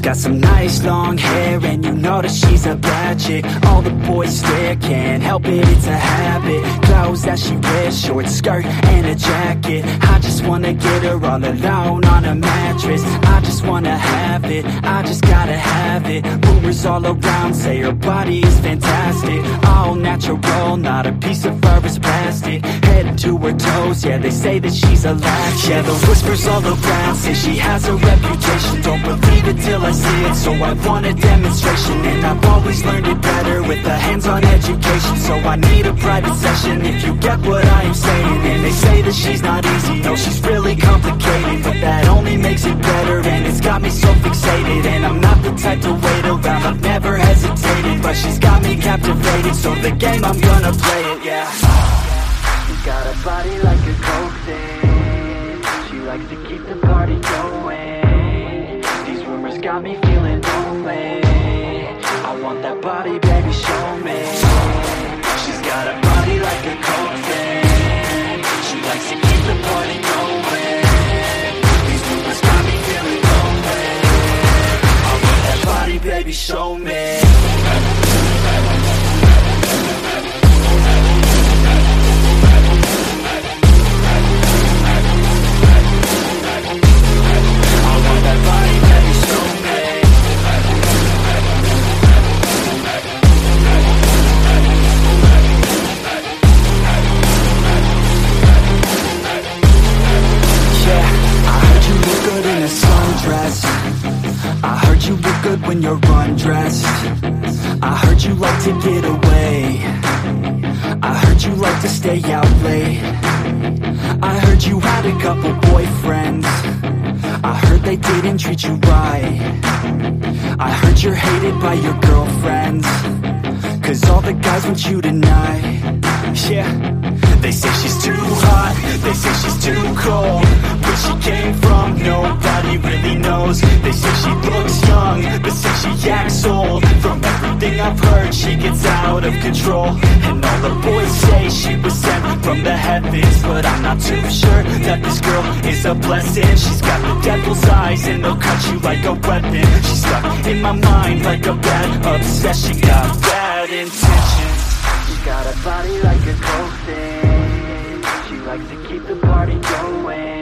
got some nice long hair, and you know that she's a bad chick. All the boys stare, can't help it, it's a habit. Clothes that she wears, short skirt and a jacket. I just wanna get her all alone on a mattress. I just wanna have it, I just gotta have it. Rumors all around say her body is fantastic. All natural, not a piece of fur is plastic. Head to her toes, yeah, they say that she's a latch. Yeah, the whispers all around say she has a reputation. Don't believe it till I see it, so I want a demonstration. And I've always learned it better with a hands-on education. So I need a private session if you get what I am saying. And they say that she's not easy, no, she's really complicated, but that only makes it better, and it's got me so fixated. And I'm not the type to wait around, I've never hesitated, but she's got me captivated, so the game, I'm gonna play it, yeah. She's got a body like a coke thing, she likes to keep the party going. These rumors got me feeling lonely, I want that body, baby, show me. She's got a body like a coke thing, she likes to keep the party going. These rumors got me feeling lonely, I want that body, baby, show me. I heard you look good when you're undressed. I heard you like to get away. I heard you like to stay out late. I heard you had a couple boyfriends. I heard they didn't treat you right. I heard you're hated by your girlfriends, 'cause all the guys want you tonight. Yeah, they say she's too hot, they say she's too cold. Where she came from, nobody really knows. They say she looks young, but say she acts old. From everything I've heard, she gets out of control. And all the boys say she was sent from the heavens, but I'm not too sure that this girl is a blessing. She's got the devil's eyes and they'll cut you like a weapon. She's stuck in my mind like a bad obsession. Got bad intentions. She's got a body like a coke thing, she likes to keep the party going.